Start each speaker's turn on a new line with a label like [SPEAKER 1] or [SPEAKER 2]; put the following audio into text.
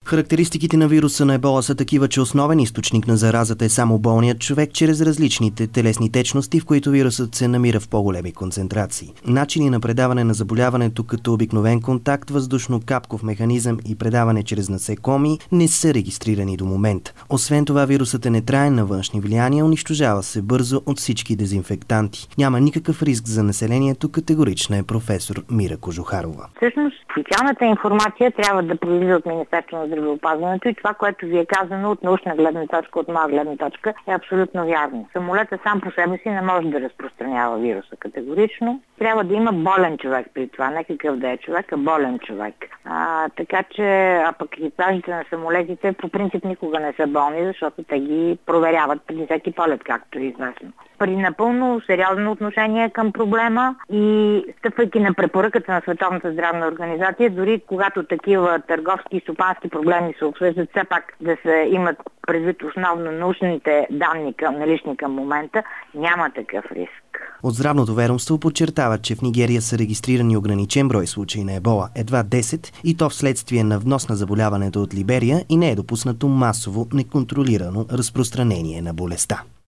[SPEAKER 1] Характеристиките на вируса на ебола са такива, че основен източник на заразата е само болният човек чрез различните телесни течности, в които вирусът се намира в по-големи концентрации. Начини на предаване на заболяването като обикновен контакт, въздушно-капков механизъм и предаване чрез насекоми не са регистрирани до момента. Освен това, вирусът е нетраен на външни влияния, унищожава се бързо от всички дезинфектанти. Няма никакъв риск за населението, категорична е професор Мира Кожухарова.
[SPEAKER 2] Всъщност, официалната информация трябва да произлиза от Министерството на здравеопазването и това, което ви е казано от научна гледна точка, от моя гледна точка, е абсолютно вярно. Самолетът сам по себе си не може да разпространява вируса категорично. Трябва да има болен човек при това, не какъв да е човек, а болен човек. Така че, пък екипажите на самолетите по принцип никога не са болни, защото те ги проверяват преди всеки полет, както е известно. При напълно сериозно отношение към проблема и стъпвайки на препоръката на Световната здравна организация, дори когато такива търговски и стопански проблеми се обсъждат, все пак да се имат предвид основно научните данни налични към момента, няма такъв риск.
[SPEAKER 1] От здравното ведомство подчертават, че в Нигерия са регистрирани ограничен брой случаи на ебола, едва 10, и то вследствие на внос на заболяването от Либерия, и не е допуснато масово неконтролирано разпространение на болестта.